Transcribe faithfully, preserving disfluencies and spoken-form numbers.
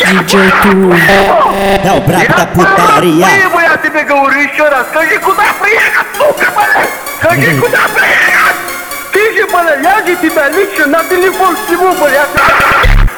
диджей Тур. É o brabo da putaria. Ой, я тебе говорю еще раз, скажи, куда приехать, сука, блядь! Скажи, куда приехать! Ты же, блядь, я же тебя лично на телефон сниму, блядь!